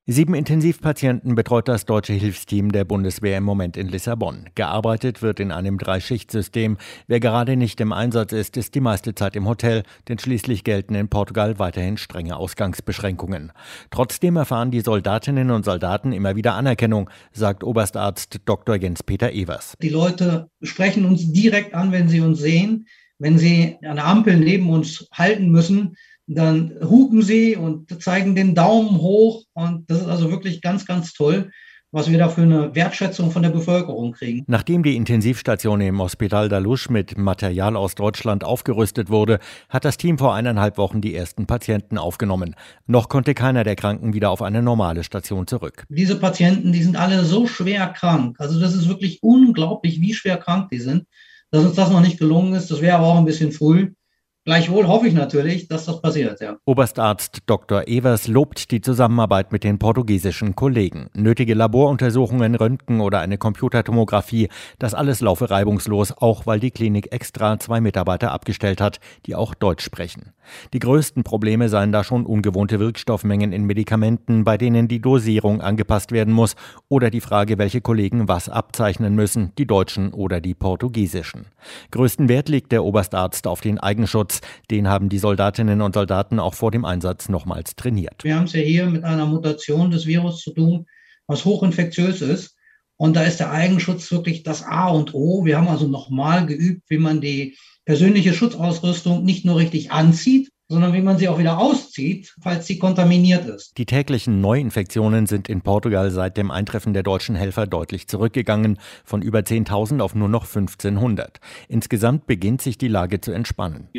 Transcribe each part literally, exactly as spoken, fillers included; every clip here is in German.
Sieben Intensivpatienten betreut das deutsche Hilfsteam der Bundeswehr im Moment in Lissabon. Gearbeitet wird in einem Dreischichtsystem. Wer gerade nicht im Einsatz ist, ist die meiste Zeit im Hotel, denn schließlich gelten in Portugal weiterhin strenge Ausgangsbeschränkungen. Trotzdem erfahren die Soldatinnen und Soldaten immer wieder Anerkennung, sagt Oberstarzt Doktor Jens-Peter Evers. Die Leute sprechen uns direkt an, wenn sie uns sehen. Wenn sie an der Ampel neben uns halten müssen, dann hupen sie und zeigen den Daumen hoch. Und das ist also wirklich ganz, ganz toll, was wir da für eine Wertschätzung von der Bevölkerung kriegen. Nachdem die Intensivstation im Hospital da Luz mit Material aus Deutschland aufgerüstet wurde, hat das Team vor eineinhalb Wochen die ersten Patienten aufgenommen. Noch konnte keiner der Kranken wieder auf eine normale Station zurück. Diese Patienten, die sind alle so schwer krank. Also das ist wirklich unglaublich, wie schwer krank die sind. Dass uns das noch nicht gelungen ist, das wäre aber auch ein bisschen früh. Gleichwohl hoffe ich natürlich, dass das passiert, ja. Oberstarzt Doktor Evers lobt die Zusammenarbeit mit den portugiesischen Kollegen. Nötige Laboruntersuchungen, Röntgen oder eine Computertomographie, das alles laufe reibungslos, auch weil die Klinik extra zwei Mitarbeiter abgestellt hat, die auch Deutsch sprechen. Die größten Probleme seien da schon ungewohnte Wirkstoffmengen in Medikamenten, bei denen die Dosierung angepasst werden muss, oder die Frage, welche Kollegen was abzeichnen müssen, die deutschen oder die portugiesischen. Größten Wert legt der Oberstarzt auf den Eigenschutz. Den haben die Soldatinnen und Soldaten auch vor dem Einsatz nochmals trainiert. Wir haben es ja hier mit einer Mutation des Virus zu tun, was hochinfektiös ist. Und da ist der Eigenschutz wirklich das A und O. Wir haben also nochmal geübt, wie man die persönliche Schutzausrüstung nicht nur richtig anzieht, sondern wie man sie auch wieder auszieht, falls sie kontaminiert ist. Die täglichen Neuinfektionen sind in Portugal seit dem Eintreffen der deutschen Helfer deutlich zurückgegangen, von über zehntausend auf nur noch fünfzehnhundert. Insgesamt beginnt sich die Lage zu entspannen.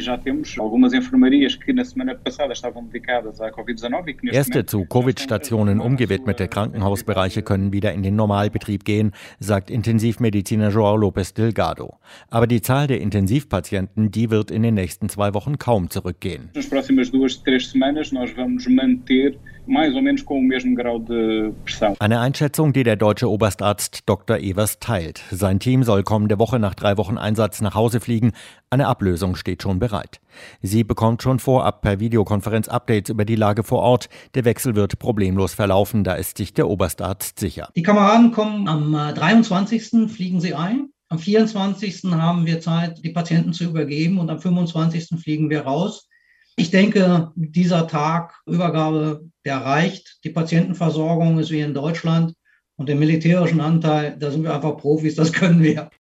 Erste zu Covid-Stationen umgewidmete Krankenhausbereiche können wieder in den Normalbetrieb gehen, sagt Intensivmediziner João Lopes Delgado. Aber die Zahl der Intensivpatienten, die wird in den nächsten zwei Wochen kaum zurückgehen. Nas próximas duas, três semanas nós vamos manter mais ou menos com o mesmo grau de pressão. Eine Einschätzung, die der deutsche Oberstarzt Doktor Evers teilt. Sein Team soll kommende Woche nach drei Wochen Einsatz nach Hause fliegen. Eine Ablösung steht schon bereit. Sie bekommt schon vorab per Videokonferenz Updates über die Lage vor Ort. Der Wechsel wird problemlos verlaufen, da ist sich der Oberstarzt sicher. Die Kameraden kommen am dreiundzwanzigsten fliegen sie ein. Am vierundzwanzigsten haben wir Zeit, die Patienten zu übergeben und am fünfundzwanzigsten fliegen wir raus. Ich denke, dieser Tag Übergabe, der reicht. Die Patientenversorgung ist wie in Deutschland und den militärischen Anteil, da sind wir einfach Profis, das können wir.